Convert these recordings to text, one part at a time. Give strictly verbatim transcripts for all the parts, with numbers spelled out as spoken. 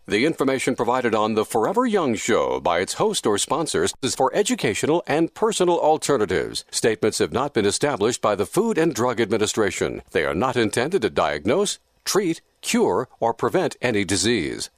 The information provided on the Forever Young Show by its host or sponsors is for educational and personal alternatives. Statements have not been established by the Food and Drug Administration. They are not intended to diagnose, treat, cure, or prevent any disease.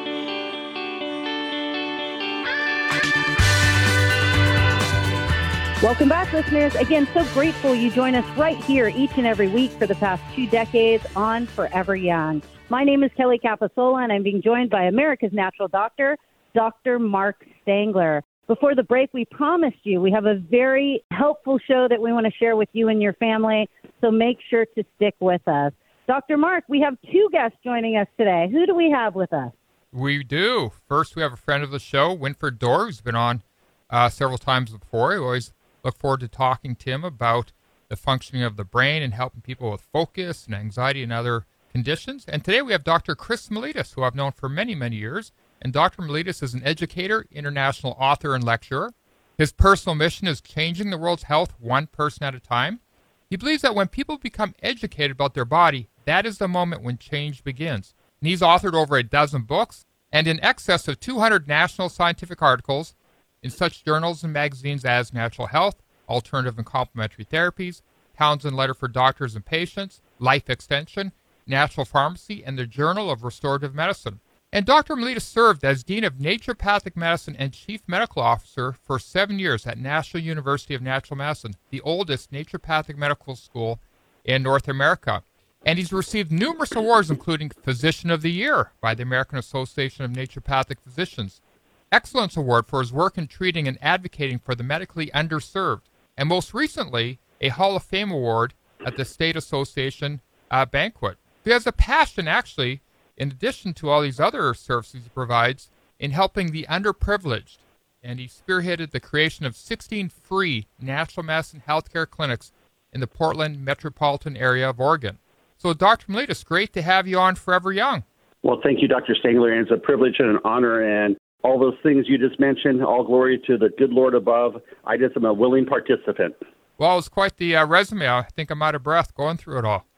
Welcome back, listeners. Again, so grateful you join us right here each and every week for the past two decades on Forever Young. My name is Kelly Capasola, and I'm being joined by America's natural doctor, Doctor Mark Stangler. Before the break, we promised you we have a very helpful show that we want to share with you and your family, so make sure to stick with us. Doctor Mark, we have two guests joining us today. Who do we have with us? We do. First, we have a friend of the show, Winford Dorr, who's been on uh, several times before. We always look forward to talking to him about the functioning of the brain and helping people with focus and anxiety and other conditions. And today we have Doctor Chris Militis, who I've known for many, many years. And Doctor Militis is an educator, international author, and lecturer. His personal mission is changing the world's health one person at a time. He believes that when people become educated about their body, that is the moment when change begins. And he's authored over a dozen books and in excess of two hundred national scientific articles in such journals and magazines as Natural Health, Alternative and Complementary Therapies, Townsend Letter for Doctors and Patients, Life Extension, Natural Pharmacy, and the Journal of Restorative Medicine. And Doctor Militis served as Dean of Naturopathic Medicine and Chief Medical Officer for seven years at National University of Natural Medicine, the oldest naturopathic medical school in North America. And he's received numerous awards, including Physician of the Year by the American Association of Naturopathic Physicians, Excellence Award for his work in treating and advocating for the medically underserved, and most recently, a Hall of Fame Award at the State Association uh, banquet. He has a passion, actually, in addition to all these other services he provides, in helping the underprivileged. And he spearheaded the creation of sixteen free natural medicine healthcare clinics in the Portland metropolitan area of Oregon. So, Doctor Militis, great to have you on Forever Young. Well, thank you, Doctor Stangler, and it's a privilege and an honor, and all those things you just mentioned, all glory to the good Lord above. I just am a willing participant. Well, it's quite the uh, resume. I think I'm out of breath going through it all.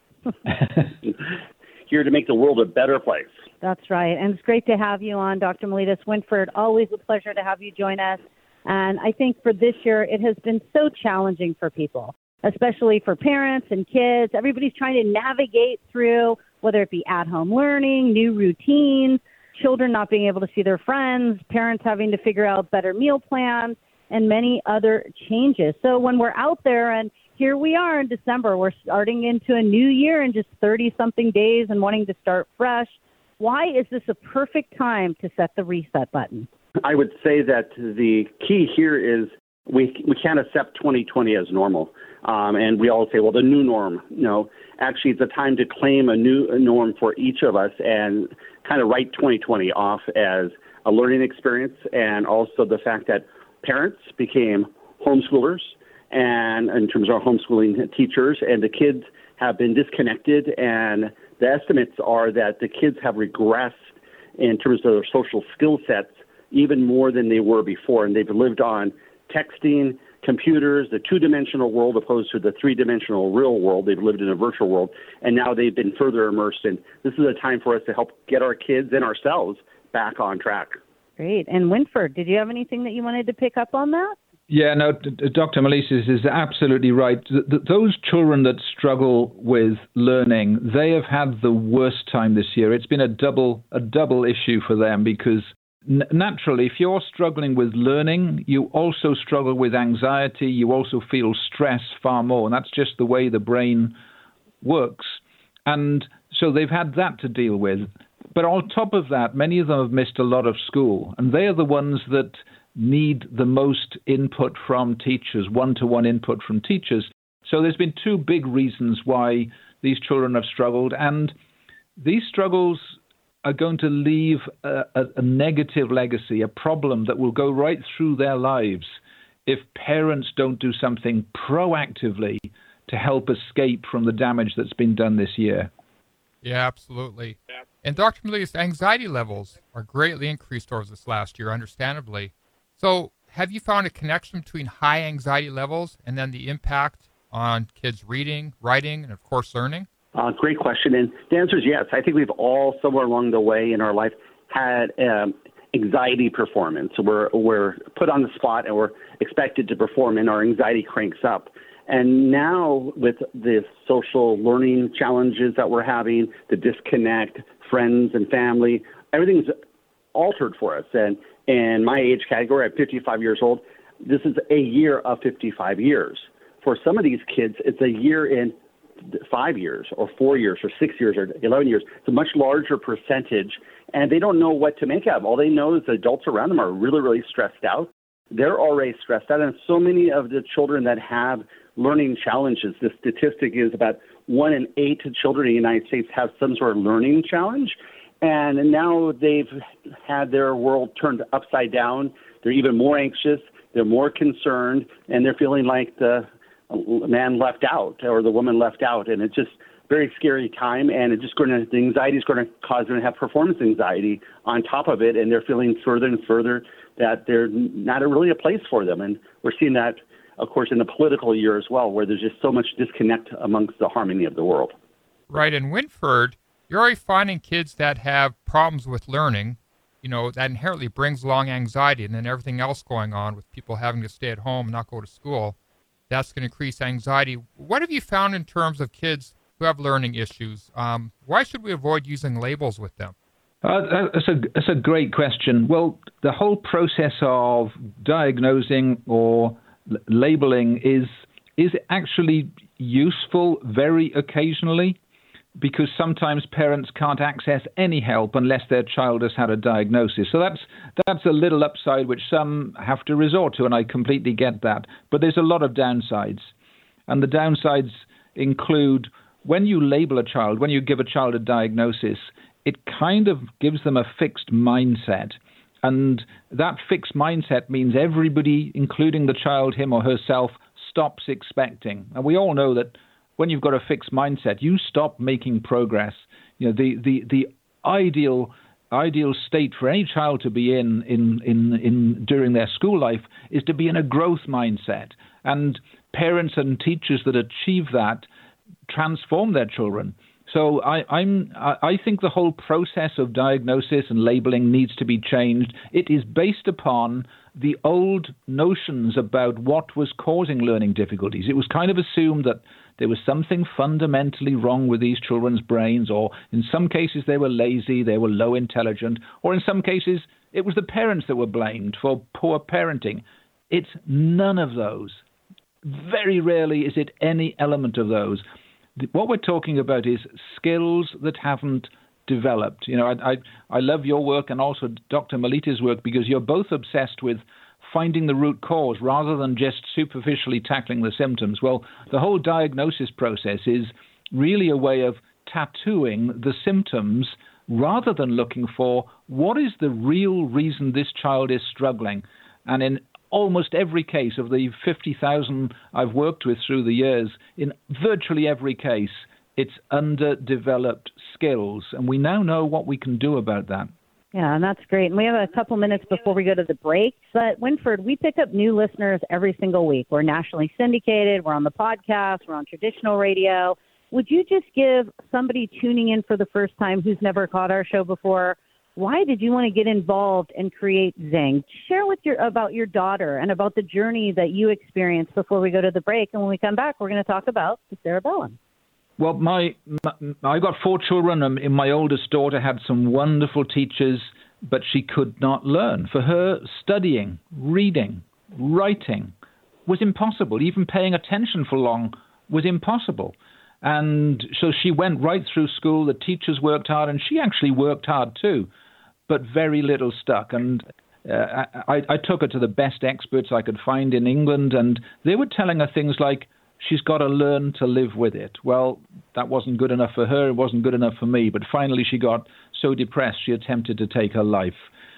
Here to make the world a better place. That's right. And it's great to have you on, Doctor Militis. Winford, always a pleasure to have you join us. And I think for this year, it has been so challenging for people, especially for parents and kids. Everybody's trying to navigate through, whether it be at-home learning, new routines, children not being able to see their friends, parents having to figure out better meal plans, and many other changes. So when we're out there, and here we are in December, we're starting into a new year in just thirty-something days and wanting to start fresh. Why is this a perfect time to set the reset button? I would say that the key here is we we can't accept twenty twenty as normal. Um, and we all say, well, the new norm. No, actually, it's a time to claim a new norm for each of us and kind of write twenty twenty off as a learning experience, and also the fact that parents became homeschoolers, and in terms of our homeschooling teachers, and the kids have been disconnected, and the estimates are that the kids have regressed in terms of their social skill sets even more than they were before, and they've lived on texting, computers, the two-dimensional world opposed to the three-dimensional real world. They've lived in a virtual world, and now they've been further immersed in. This is a time for us to help get our kids and ourselves back on track. Great. And Winford, did you have anything that you wanted to pick up on that? Yeah, no, Doctor Militis is absolutely right. Those children that struggle with learning, they have had the worst time this year. It's been a double a double issue for them because naturally, if you're struggling with learning, you also struggle with anxiety. You also feel stress far more, and that's just the way the brain works. And so they've had that to deal with. But on top of that, many of them have missed a lot of school, and they are the ones that need the most input from teachers, one-to-one input from teachers. So there's been two big reasons why these children have struggled, and these struggles are going to leave a, a, a negative legacy, a problem that will go right through their lives if parents don't do something proactively to help escape from the damage that's been done this year. Yeah, absolutely. Yeah. And Doctor Militis, anxiety levels are greatly increased over this last year, understandably. So have you found a connection between high anxiety levels and then the impact on kids reading, writing, and, of course, learning? Uh, great question. And the answer is yes. I think we've all, somewhere along the way in our life, had um, anxiety performance. So we're, we're put on the spot and we're expected to perform, and our anxiety cranks up. And now with the social learning challenges that we're having, the disconnect, friends and family, everything's altered for us. And in my age category, I'm fifty-five years old. This is a year of fifty-five years. For some of these kids, it's a year in five years or four years or six years or eleven years. It's a much larger percentage, and they don't know what to make of. All they know is the adults around them are really, really stressed out. They're already stressed out, and so many of the children that have learning challenges, the statistic is about one in eight children in the United States have some sort of learning challenge, and now they've had their world turned upside down. They're even more anxious, they're more concerned, and they're feeling like the man left out or the woman left out, and it's just very scary time, and it's just going to, the anxiety is going to cause them to have performance anxiety on top of it, and they're feeling further and further that they're not a, really a place for them. And we're seeing that, of course, in the political year as well, where there's just so much disconnect amongst the harmony of the world. Right. In Wynford, you're already finding kids that have problems with learning, you know, that inherently brings along anxiety, and then everything else going on with people having to stay at home and not go to school. That's going to increase anxiety. What have you found in terms of kids who have learning issues? Um, why should we avoid using labels with them? Uh, that's, a, that's a great question. Well, the whole process of diagnosing or l- labeling is is actually useful very occasionally, because sometimes parents can't access any help unless their child has had a diagnosis. So that's that's a little upside which some have to resort to, and I completely get that. But there's a lot of downsides. And the downsides include, when you label a child, when you give a child a diagnosis, it kind of gives them a fixed mindset. And that fixed mindset means everybody, including the child, him or herself, stops expecting. And we all know that when you've got a fixed mindset, you stop making progress. You know, the the the ideal ideal state for any child to be in in in in during their school life is to be in a growth mindset. And parents and teachers that achieve that transform their children. So I, I'm I think the whole process of diagnosis and labeling needs to be changed. It is based upon the old notions about what was causing learning difficulties. It was kind of assumed that there was something fundamentally wrong with these children's brains, or in some cases they were lazy, they were low intelligent, or in some cases it was the parents that were blamed for poor parenting. It's none of those. Very rarely is it any element of those. What we're talking about is skills that haven't developed. You know, I, I I love your work and also Doctor Melita's work, because you're both obsessed with finding the root cause rather than just superficially tackling the symptoms. Well, the whole diagnosis process is really a way of tattooing the symptoms rather than looking for what is the real reason this child is struggling. And in almost every case of the fifty thousand I've worked with through the years, in virtually every case, it's underdeveloped skills. And we now know what we can do about that. Yeah, and that's great. And we have a couple minutes before we go to the break. But Wynford, we pick up new listeners every single week. We're nationally syndicated. We're on the podcast. We're on traditional radio. Would you just give somebody tuning in for the first time who's never caught our show before, why did you want to get involved and create Zing? Share with your about your daughter and about the journey that you experienced before we go to the break. And when we come back, we're going to talk about the cerebellum. Well, my, my I got four children, and my oldest daughter had some wonderful teachers, but she could not learn. For her, studying, reading, writing was impossible. Even paying attention for long was impossible. And so she went right through school. The teachers worked hard, and she actually worked hard too, but very little stuck. And uh, I, I took her to the best experts I could find in England, and they were telling her things like, she's got to learn to live with it. Well, that wasn't good enough for her. It wasn't good enough for me. But finally she got so depressed she attempted to take her life.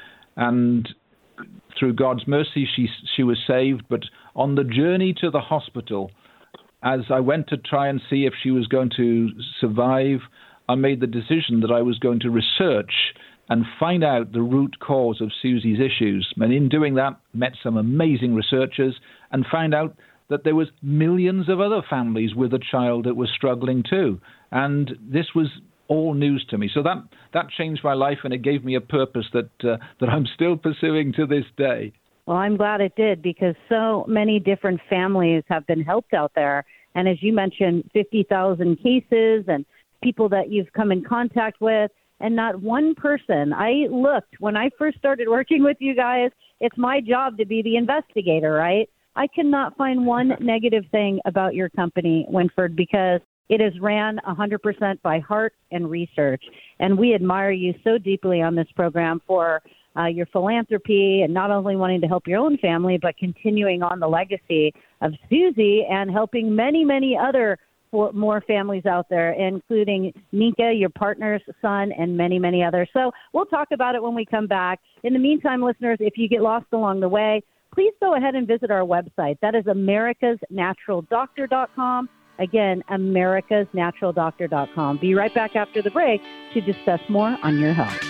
And through God's mercy, she she was saved. But on the journey to the hospital, as I went to try and see if she was going to survive, I made the decision that I was going to research and find out the root cause of Susie's issues. And in doing that, met some amazing researchers and found out that there was millions of other families with a child that was struggling too. And this was all news to me. So that that changed my life, and it gave me a purpose that uh, that I'm still pursuing to this day. Well, I'm glad it did, because so many different families have been helped out there. And as you mentioned, fifty thousand cases and people that you've come in contact with, and not one person. I looked when I first started working with you guys. It's my job to be the investigator, right? I cannot find one negative thing about your company, Winford, because it is ran one hundred percent by heart and research. And we admire you so deeply on this program for uh, your philanthropy and not only wanting to help your own family, but continuing on the legacy of Susie and helping many, many other for more families out there, including Nika, your partner's son, and many, many others. So we'll talk about it when we come back. In the meantime, listeners, if you get lost along the way, please go ahead and visit our website. That is americas natural doctor dot com. Again, americas natural doctor dot com. Be right back after the break to discuss more on your health.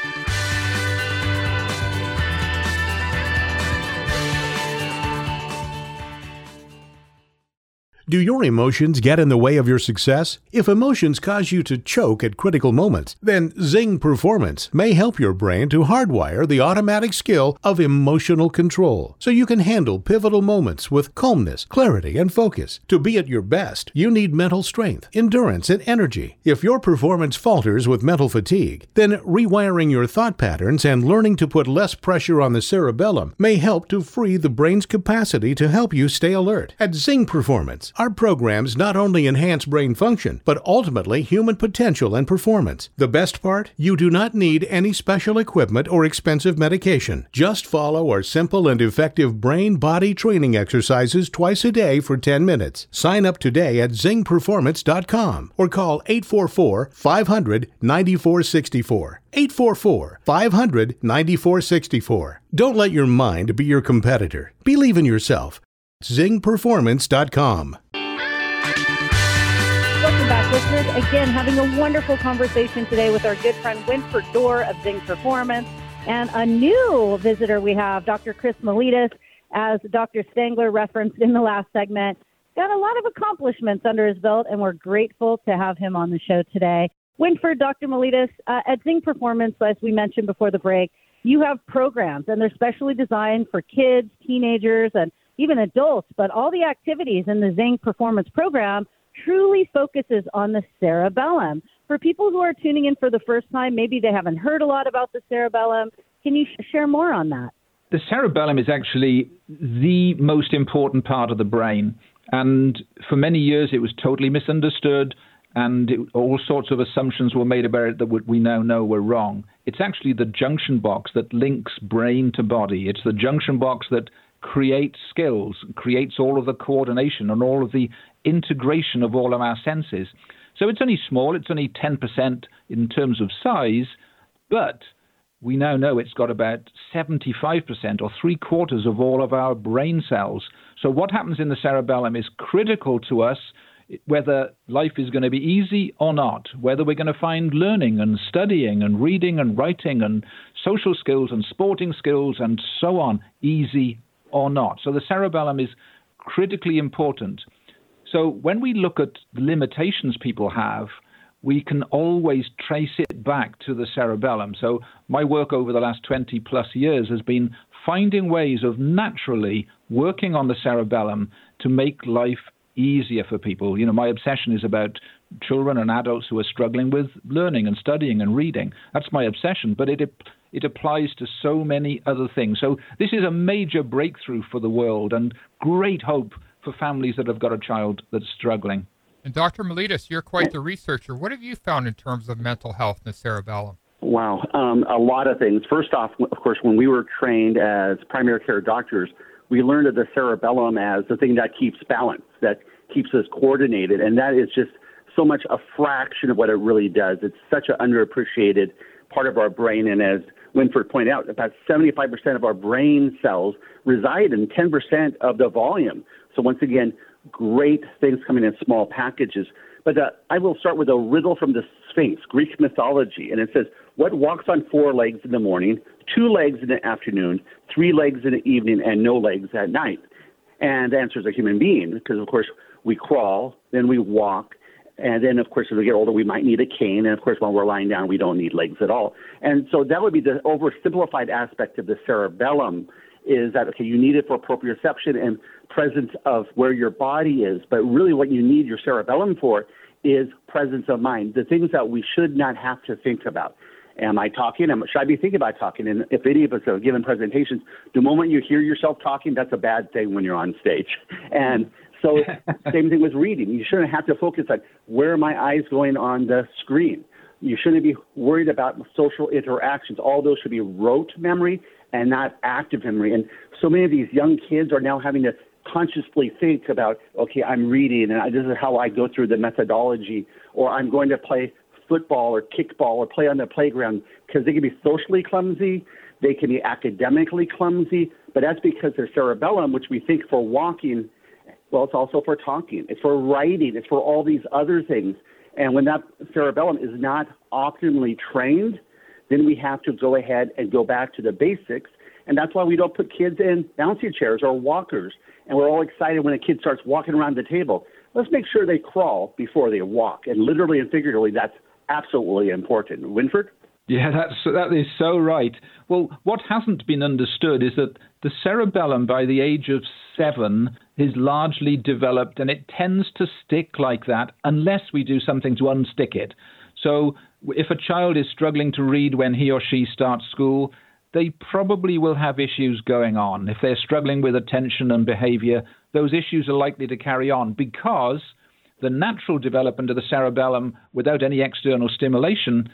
Do your emotions get in the way of your success? If emotions cause you to choke at critical moments, then Zing Performance may help your brain to hardwire the automatic skill of emotional control, so you can handle pivotal moments with calmness, clarity, and focus. To be at your best, you need mental strength, endurance, and energy. If your performance falters with mental fatigue, then rewiring your thought patterns and learning to put less pressure on the cerebellum may help to free the brain's capacity to help you stay alert. At Zing Performance, our programs not only enhance brain function, but ultimately human potential and performance. The best part? You do not need any special equipment or expensive medication. Just follow our simple and effective brain-body training exercises twice a day for ten minutes. Sign up today at zing performance dot com or call eight four four, five hundred, nine four six four. eight four four, five hundred, nine four six four. Don't let your mind be your competitor. Believe in yourself. zing performance dot com. Welcome back, listeners. Again, having a wonderful conversation today with our good friend Winford Dorr of Zing Performance, and a new visitor we have, Doctor Chris Militis, as Doctor Stangler referenced in the last segment. Got a lot of accomplishments under his belt, and we're grateful to have him on the show today. Winford, Doctor Militis, uh, at Zing Performance, as we mentioned before the break, you have programs, and they're specially designed for kids, teenagers, and even adults, but all the activities in the Zing Performance program truly focuses on the cerebellum. For people who are tuning in for the first time, maybe they haven't heard a lot about the cerebellum. Can you sh- share more on that? The cerebellum is actually the most important part of the brain. And for many years, it was totally misunderstood, and it, all sorts of assumptions were made about it that we now know were wrong. It's actually the junction box that links brain to body. It's the junction box that creates skills, creates all of the coordination and all of the integration of all of our senses. So it's only small, it's only ten percent in terms of size, but we now know it's got about seventy-five percent or three quarters of all of our brain cells. So what happens in the cerebellum is critical to us, whether life is going to be easy or not, whether we're going to find learning and studying and reading and writing and social skills and sporting skills and so on easy or not. So the cerebellum is critically important. So when we look at the limitations people have, we can always trace it back to the cerebellum. So my work over the last twenty plus years has been finding ways of naturally working on the cerebellum to make life easier for people. You know, my obsession is about children and adults who are struggling with learning and studying and reading. That's my obsession, but it it applies to so many other things. So this is a major breakthrough for the world and great hope for families that have got a child that's struggling. And Doctor Militis, you're quite the researcher. What have you found in terms of mental health in the cerebellum? Wow, um, a lot of things. First off, of course, when we were trained as primary care doctors, we learned of the cerebellum as the thing that keeps balance, that keeps us coordinated, and that is just so much a fraction of what it really does. It's such an underappreciated part of our brain, and as Winford pointed out, about seventy-five percent of our brain cells reside in ten percent of the volume. So once again, great things coming in small packages. But uh, I will start with a riddle from the Sphinx, Greek mythology, and it says, what walks on four legs in the morning, two legs in the afternoon, three legs in the evening, and no legs at night? And the answer is a human being, because, of course, we crawl, then we walk, And then, of course, as we get older, we might need a cane. And, of course, when we're lying down, we don't need legs at all. And so that would be the oversimplified aspect of the cerebellum, is that, okay, you need it for proprioception and presence of where your body is. But really what you need your cerebellum for is presence of mind, the things that we should not have to think about. Am I talking? Am, should I be thinking about talking? And if any of us have given presentations, the moment you hear yourself talking, that's a bad thing when you're on stage. And so same thing with reading. You shouldn't have to focus on where are my eyes going on the screen. You shouldn't be worried about social interactions. All those should be rote memory and not active memory. And so many of these young kids are now having to consciously think about, okay, I'm reading, and this is how I go through the methodology, or I'm going to play football or kickball or play on the playground, because they can be socially clumsy, they can be academically clumsy, but that's because their cerebellum, which we think for walking, well, it's also for talking, it's for writing, it's for all these other things. And when that cerebellum is not optimally trained, then we have to go ahead and go back to the basics. And that's why we don't put kids in bouncy chairs or walkers. And we're all excited when a kid starts walking around the table. Let's make sure they crawl before they walk. And literally and figuratively, that's absolutely important. Winford? Yeah, that's, that is so right. Well, what hasn't been understood is that the cerebellum by the age of seven is largely developed, and it tends to stick like that unless we do something to unstick it. So if a child is struggling to read when he or she starts school, they probably will have issues going on. If they're struggling with attention and behavior, those issues are likely to carry on because the natural development of the cerebellum without any external stimulation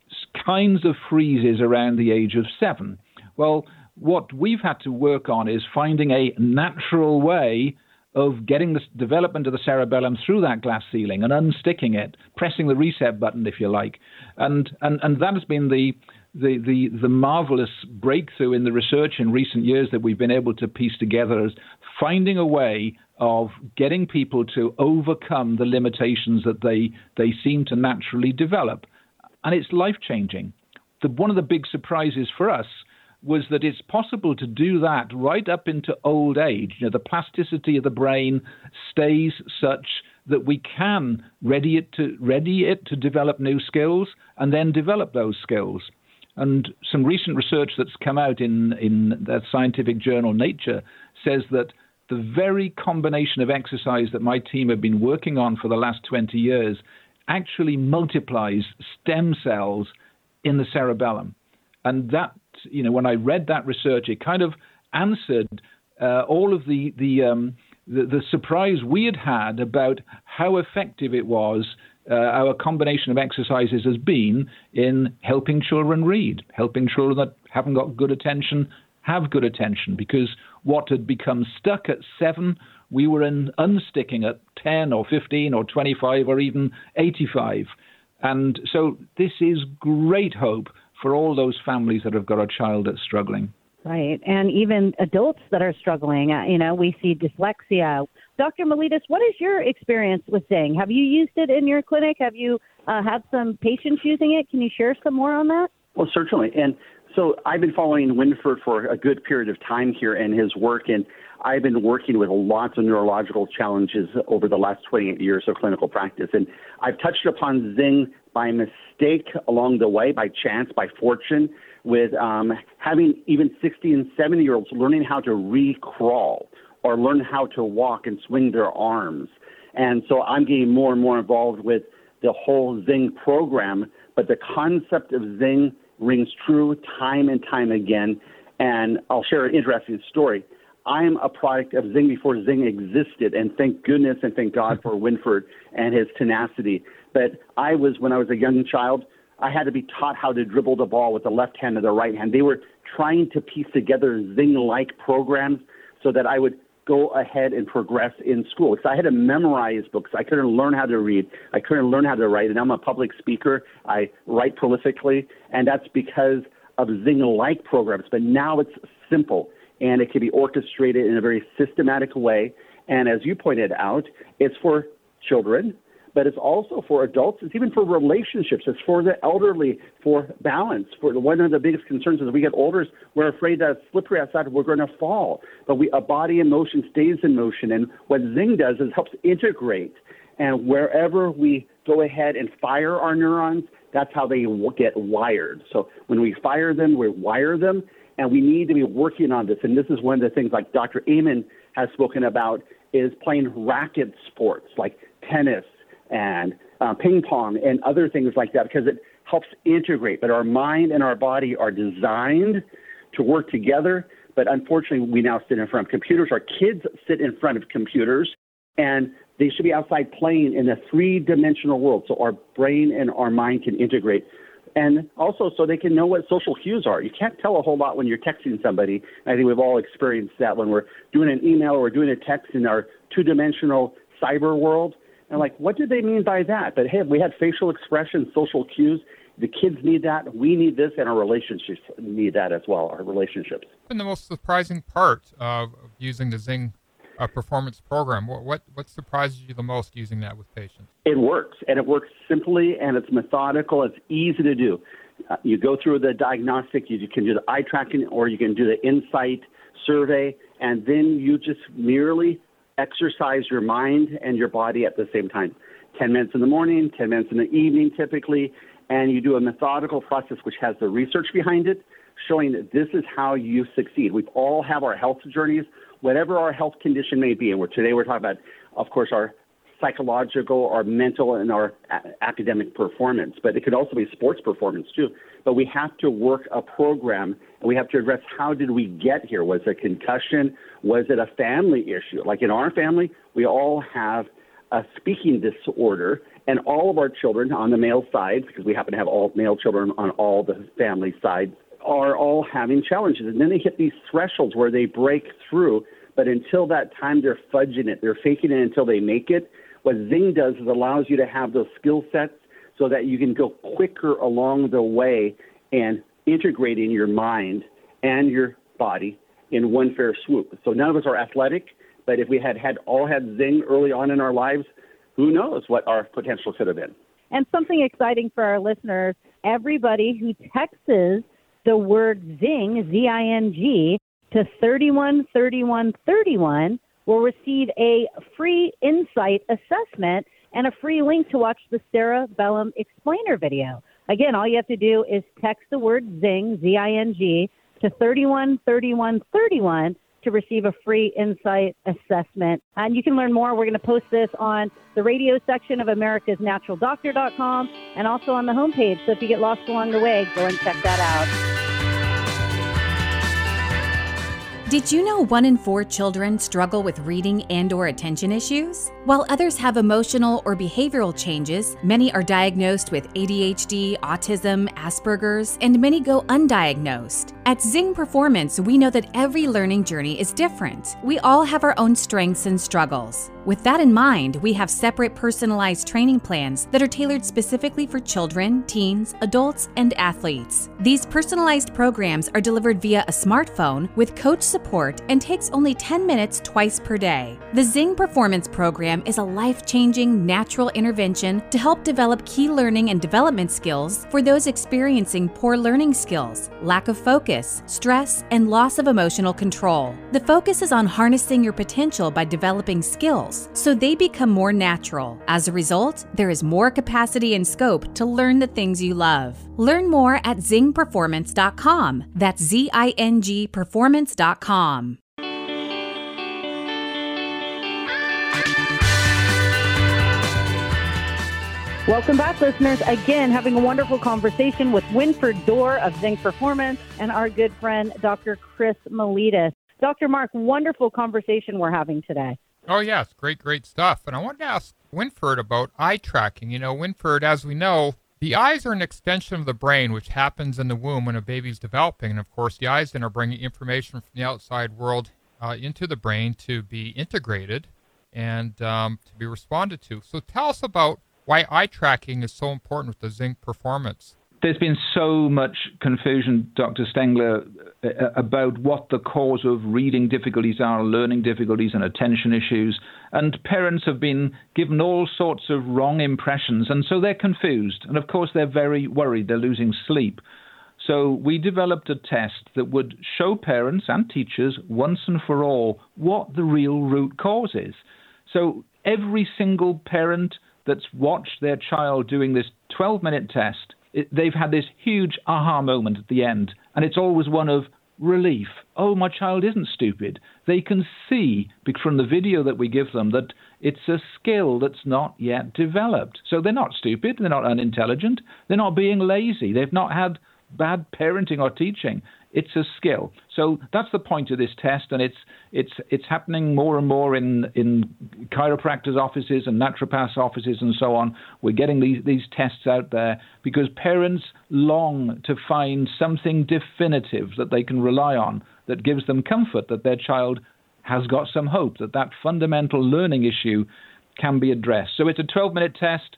kinds of freezes around the age of seven. Well, what we've had to work on is finding a natural way of getting the development of the cerebellum through that glass ceiling and unsticking it, pressing the reset button, if you like. And and, and that has been the, the, the, the marvelous breakthrough in the research in recent years that we've been able to piece together, is finding a way of getting people to overcome the limitations that they, they seem to naturally develop. And it's life-changing. The, one of the big surprises for us was that it's possible to do that right up into old age. You know, the plasticity of the brain stays such that we can ready it to ready it to develop new skills and then develop those skills. And some recent research that's come out in, in the scientific journal Nature says that the very combination of exercise that my team have been working on for the last twenty years actually multiplies stem cells in the cerebellum. And that, you know, when I read that research, it kind of answered uh, all of the the, um, the the surprise we had had about how effective it was, uh, our combination of exercises has been in helping children read, helping children that haven't got good attention have good attention, because what had become stuck at seven, we were in unsticking at ten or fifteen or twenty-five or even eighty-five. And so this is great hope for all those families that have got a child that's struggling. Right. And even adults that are struggling. Uh, you know, we see dyslexia. Doctor Miletus, what is your experience with Zing? Have you used it in your clinic? Have you uh, had some patients using it? Can you share some more on that? Well, certainly. And so I've been following Winford for a good period of time here and his work, and I've been working with lots of neurological challenges over the last twenty-eight years of clinical practice. And I've touched upon Zing by mistake along the way, by chance, by fortune, with um, having even sixty and seventy-year-olds learning how to re-crawl or learn how to walk and swing their arms. And so I'm getting more and more involved with the whole Zing program, but the concept of Zing rings true time and time again. And I'll share an interesting story. I'm a product of Zing before Zing existed, and thank goodness and thank God for Winford and his tenacity. But I was, when I was a young child, I had to be taught how to dribble the ball with the left hand and the right hand. They were trying to piece together Zing-like programs so that I would go ahead and progress in school. Because I had to memorize books. I couldn't learn how to read. I couldn't learn how to write. And I'm a public speaker. I write prolifically, and that's because of Zing-like programs. But now it's simple, and it can be orchestrated in a very systematic way. And as you pointed out, it's for children, but it's also for adults. It's even for relationships. It's for the elderly, for balance. For one of the biggest concerns as we get older is we're afraid that it's slippery outside, we're going to fall. But we, a body in motion stays in motion. And what Zing does is helps integrate And wherever we go ahead and fire our neurons, that's how they get wired. So when we fire them, we wire them, and we need to be working on this. And this is one of the things like Doctor Amen has spoken about is playing racket sports like tennis and uh, ping pong and other things like that, because it helps integrate. But our mind and our body are designed to work together. But unfortunately, we now sit in front of computers. Our kids sit in front of computers, and they should be outside playing in a three-dimensional world so our brain and our mind can integrate. And also so they can know what social cues are. You can't tell a whole lot when you're texting somebody. I think we've all experienced that when we're doing an email or we're doing a text in our two-dimensional cyber world. And like, what do they mean by that? But hey, we had facial expression, social cues. The kids need that. We need this, and our relationships need that as well, our relationships. And the most surprising part of using the Zing uh, performance program, what, what what surprises you the most using that with patients? It works, and it works simply, and it's methodical. It's easy to do. Uh, you go through the diagnostic. You, you can do the eye tracking, or you can do the insight survey, and then you just merely exercise your mind and your body at the same time. ten minutes in the morning, ten minutes in the evening typically, and you do a methodical process which has the research behind it, showing that this is how you succeed. We all have our health journeys, whatever our health condition may be. And we're, today we're talking about, of course, our psychological, our mental, and our a- academic performance. But it could also be sports performance, too. But we have to work a program, and we have to address how did we get here? Was it a concussion? Was it a family issue? Like in our family, we all have a speaking disorder, and all of our children on the male side, because we happen to have all male children on all the family sides, are all having challenges. And then they hit these thresholds where they break through, but until that time, they're fudging it. They're faking it until they make it. What Zing does is allows you to have those skill sets so that you can go quicker along the way and integrating your mind and your body in one fair swoop. So none of us are athletic, but if we had, had all had Zing early on in our lives, who knows what our potential could have been. And something exciting for our listeners, everybody who texts the word Zing, Z I N G, to thirty-one thirty-one thirty-one will receive a free insight assessment and a free link to watch the Cerebellum Explainer video. Again, all you have to do is text the word Zing, Z I N G, to thirty-one thirty-one thirty-one to receive a free insight assessment. And you can learn more. We're going to post this on the radio section of americas natural doctor dot com and also on the homepage. So if you get lost along the way, go and check that out. Did you know one in four children struggle with reading and or attention issues? While others have emotional or behavioral changes, many are diagnosed with A D H D, autism, Asperger's, and many go undiagnosed. At Zing Performance, we know that every learning journey is different. We all have our own strengths and struggles. With that in mind, we have separate personalized training plans that are tailored specifically for children, teens, adults, and athletes. These personalized programs are delivered via a smartphone with coach support and takes only ten minutes twice per day. The Zing Performance program is a life-changing natural intervention to help develop key learning and development skills for those experiencing poor learning skills, lack of focus, stress, and loss of emotional control. The focus is on harnessing your potential by developing skills so they become more natural. As a result, there is more capacity and scope to learn the things you love. Learn more at zing performance dot com. That's Z I N G performance dot com. Welcome back, listeners. Again, having a wonderful conversation with Winford Dorr of Zing Performance and our good friend, Doctor Chris Miletus. Doctor Mark, wonderful conversation we're having today. Oh, yes. Great, great stuff. And I wanted to ask Winford about eye tracking. You know, Winford, as we know, the eyes are an extension of the brain, which happens in the womb when a baby's developing. And, of course, the eyes then are bringing information from the outside world uh, into the brain to be integrated and um, to be responded to. So tell us about why eye tracking is so important with the Zing Performance. There's been so much confusion, Doctor Stengler, about what the cause of reading difficulties are, learning difficulties and attention issues. And parents have been given all sorts of wrong impressions, and so they're confused. And, of course, they're very worried. They're losing sleep. So we developed a test that would show parents and teachers once and for all what the real root cause is. So every single parent that's watched their child doing this twelve-minute test, it, they've had this huge aha moment at the end, and it's always one of relief. Oh, my child isn't stupid. They can see from the video that we give them that it's a skill that's not yet developed. So they're not stupid, they're not unintelligent, they're not being lazy, they've not had bad parenting or teaching. It's a skill. So that's the point of this test, and it's it's it's happening more and more in in chiropractors' offices and naturopaths' offices and so on. We're getting these these tests out there because parents long to find something definitive that they can rely on that gives them comfort that their child has got some hope, that that fundamental learning issue can be addressed. So it's a twelve-minute test.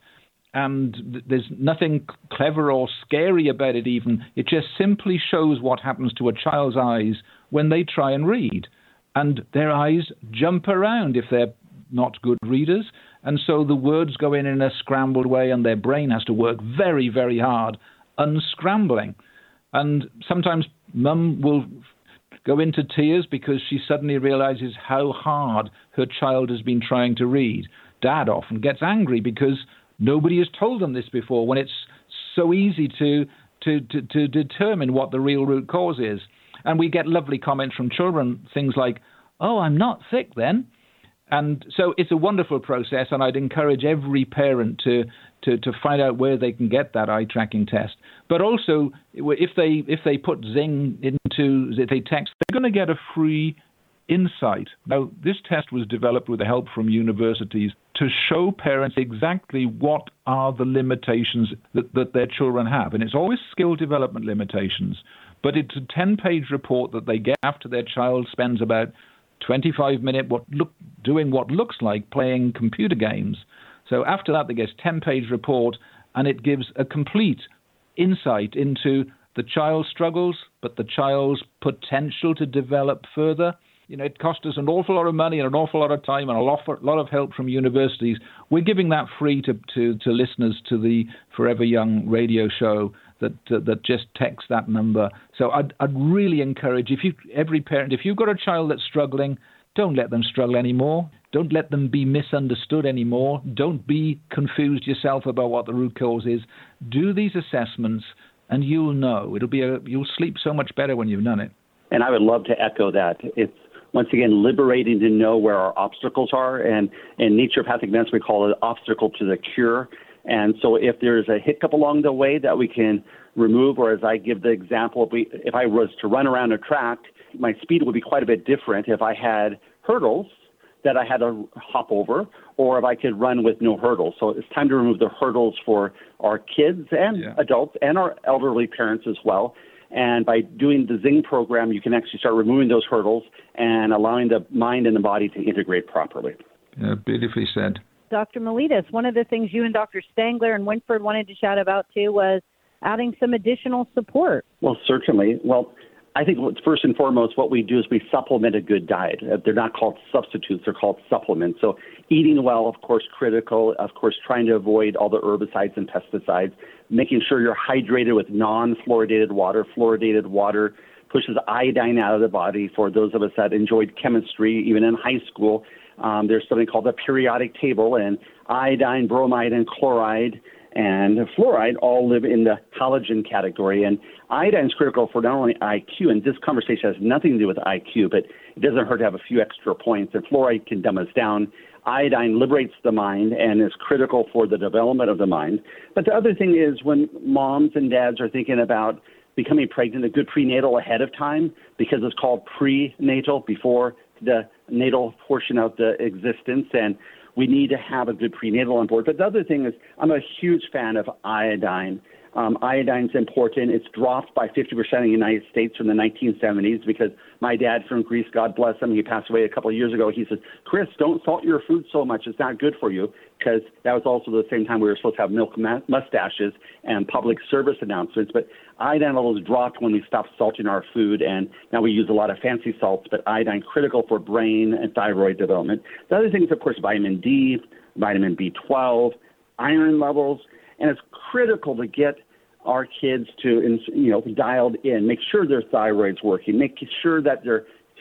And there's nothing clever or scary about it even. It just simply shows what happens to a child's eyes when they try and read. And their eyes jump around if they're not good readers. And so the words go in in a scrambled way and their brain has to work very, very hard unscrambling. And sometimes mum will go into tears because she suddenly realizes how hard her child has been trying to read. Dad often gets angry because nobody has told them this before when it's so easy to, to, to, to determine what the real root cause is. And we get lovely comments from children, things like, oh, I'm not sick then. And so it's a wonderful process, and I'd encourage every parent to, to, to find out where they can get that eye tracking test. But also, if they if they put Zing into, if they text, they're going to get a free insight. Now, this test was developed with the help from universities to show parents exactly what are the limitations that, that their children have. And it's always skill development limitations. But it's a ten-page report that they get after their child spends about twenty-five minutes what look, doing what looks like playing computer games. So after that, they get a ten-page report, and it gives a complete insight into the child's struggles, but the child's potential to develop further. You know, it cost us an awful lot of money and an awful lot of time and a lot, a lot of help from universities. We're giving that free to, to, to listeners to the Forever Young radio show that uh, that just text that number. So I'd, I'd really encourage, if you every parent, if you've got a child that's struggling, don't let them struggle anymore. Don't let them be misunderstood anymore. Don't be confused yourself about what the root cause is. Do these assessments and you'll know. It'll be a, you'll sleep so much better when you've done it. And I would love to echo that. It's once again, liberating to know where our obstacles are. And in naturopathic medicine, we call it obstacle to the cure. And so if there's a hiccup along the way that we can remove, or as I give the example, if, we, if I was to run around a track, my speed would be quite a bit different if I had hurdles that I had to hop over, or if I could run with no hurdles. So it's time to remove the hurdles for our kids and yeah. adults and our elderly parents as well. And by doing the Zing program, you can actually start removing those hurdles and allowing the mind and the body to integrate properly. Yeah, beautifully said. Doctor Miletus, one of the things you and Doctor Stangler and Winford wanted to shout about, too, was adding some additional support. Well, certainly. Well, I think first and foremost, what we do is we supplement a good diet. They're not called substitutes. They're called supplements. So eating well, of course, critical. Of course, trying to avoid all the herbicides and pesticides. Making sure you're hydrated with non-fluoridated water. Fluoridated water pushes iodine out of the body. For those of us that enjoyed chemistry, even in high school, um, there's something called the periodic table, and iodine, bromide, and chloride and fluoride all live in the halogen category. And iodine is critical for not only I Q, and this conversation has nothing to do with I Q, but it doesn't hurt to have a few extra points. And fluoride can dumb us down. Iodine liberates the mind and is critical for the development of the mind. But the other thing is when moms and dads are thinking about becoming pregnant, a good prenatal ahead of time, because it's called prenatal, before the natal portion of the existence, and we need to have a good prenatal on board. But the other thing is I'm a huge fan of iodine. Um, iodine's important. It's dropped by fifty percent in the United States from the nineteen seventies because my dad from Greece, God bless him, he passed away a couple of years ago. He said, Chris, don't salt your food so much. It's not good for you, because that was also the same time we were supposed to have milk mustaches and public service announcements. But iodine levels dropped when we stopped salting our food, and now we use a lot of fancy salts, but iodine critical for brain and thyroid development. The other thing is, of course, vitamin D, vitamin B twelve, iron levels, and it's critical to get our kids to, you know, dialed in, make sure their thyroid's working, make sure that they're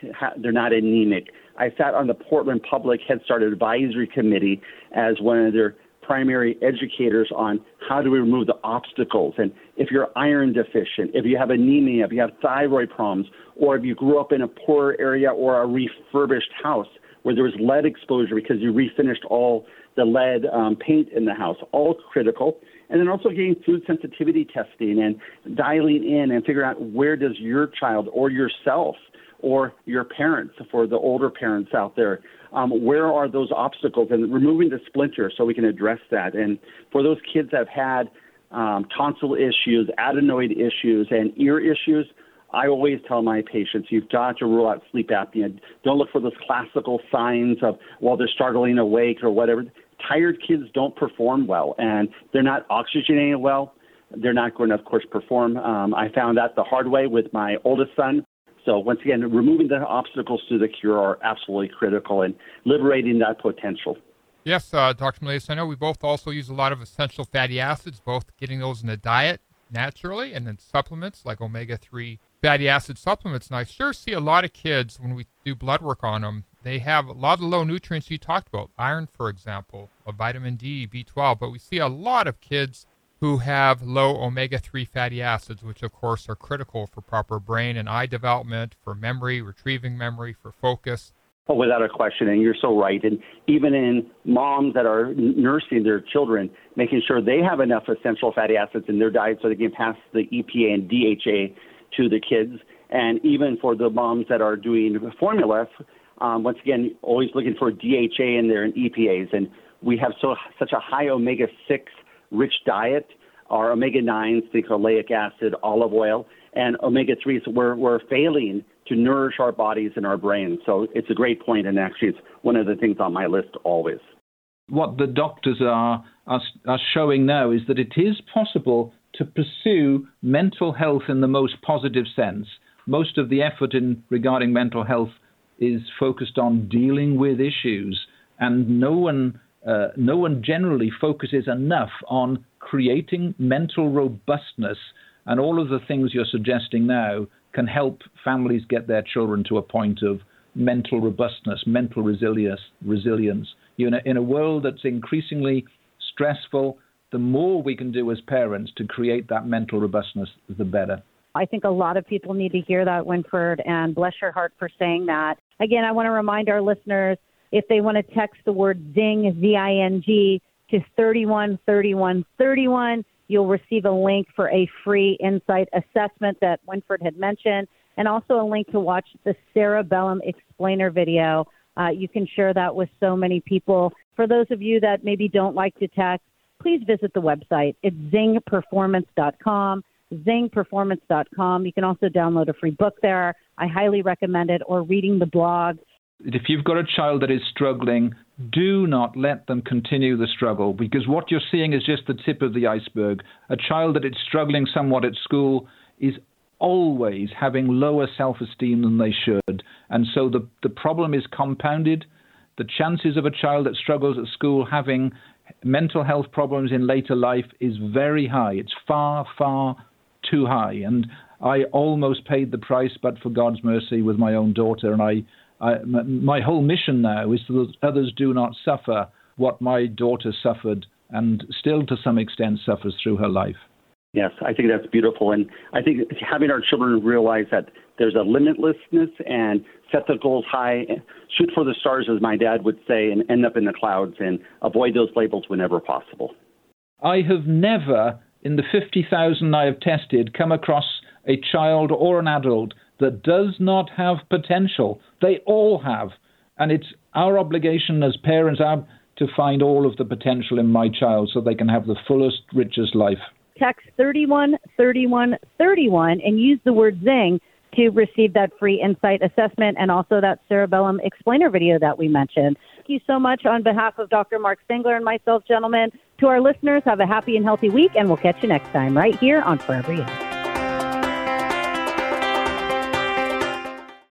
ha- they're not anemic. I sat on the Portland Public Head Start Advisory Committee as one of their primary educators on how do we remove the obstacles. And if you're iron deficient, if you have anemia, if you have thyroid problems, or if you grew up in a poor area or a refurbished house where there was lead exposure because you refinished all the lead um, paint in the house, all critical. And then also getting food sensitivity testing and dialing in and figuring out where does your child or yourself or your parents, for the older parents out there, um, where are those obstacles, and removing the splinter so we can address that. And for those kids that have had um, tonsil issues, adenoid issues, and ear issues, I always tell my patients, you've got to rule out sleep apnea. Don't look for those classical signs of, well, they're struggling awake or whatever. Tired kids don't perform well, and they're not oxygenating well. They're not going to, of course, perform. Um, I found that the hard way with my oldest son. So once again, removing the obstacles to the cure are absolutely critical and liberating that potential. Yes, uh, Doctor Melise, I know we both also use a lot of essential fatty acids, both getting those in the diet naturally and then supplements like omega three fatty acid supplements. And I sure see a lot of kids when we do blood work on them, they have a lot of the low nutrients you talked about, iron, for example, or vitamin D, B twelve, but we see a lot of kids who have low omega three fatty acids, which of course are critical for proper brain and eye development, for memory, retrieving memory, for focus. Oh, without a question, and you're so right. And even in moms that are nursing their children, making sure they have enough essential fatty acids in their diet so they can pass the E P A and D H A to the kids. And even for the moms that are doing formula, um, once again, always looking for D H A in there and E P As. And we have so such a high omega six rich diet. Our omega nines, think oleic acid, olive oil, and omega threes, we're, we're failing to nourish our bodies and our brains. So it's a great point, and actually it's one of the things on my list always. What the doctors are, are, are showing now is that it is possible to pursue mental health in the most positive sense. Most of the effort in regarding mental health is focused on dealing with issues, and no one Uh, no one generally focuses enough on creating mental robustness, and all of the things you're suggesting now can help families get their children to a point of mental robustness, mental resilience. resilience. You know, in a world that's increasingly stressful, the more we can do as parents to create that mental robustness, the better. I think a lot of people need to hear that, Winford, and bless your heart for saying that. Again, I want to remind our listeners, if they want to text the word ZING, Z I N G, to thirty-one thirty-one thirty-one, you'll receive a link for a free insight assessment that Winford had mentioned, and also a link to watch the Cerebellum Explainer video. Uh, you can share that with so many people. For those of you that maybe don't like to text, please visit the website. It's zing performance dot com, zing performance dot com. You can also download a free book there. I highly recommend it, or reading the blog. If you've got a child that is struggling, do not let them continue the struggle, because what you're seeing is just the tip of the iceberg. A child that is struggling somewhat at school is always having lower self-esteem than they should. And so the, the problem is compounded. The chances of a child that struggles at school having mental health problems in later life is very high. It's far, far too high. And I almost paid the price, but for God's mercy, with my own daughter. And I I, my whole mission now is so that others do not suffer what my daughter suffered and still to some extent suffers through her life. Yes, I think that's beautiful. And I think having our children realize that there's a limitlessness and set the goals high, shoot for the stars, as my dad would say, and end up in the clouds, and avoid those labels whenever possible. I have never, in the fifty thousand I have tested, come across a child or an adult that does not have potential. They all have. And it's our obligation as parents to find all of the potential in my child so they can have the fullest, richest life. Text thirty-one thirty-one thirty-one and use the word ZING to receive that free insight assessment and also that Cerebellum Explainer video that we mentioned. Thank you so much on behalf of Doctor Mark Stengler and myself, gentlemen. To our listeners, have a happy and healthy week, and we'll catch you next time right here on Forever Young.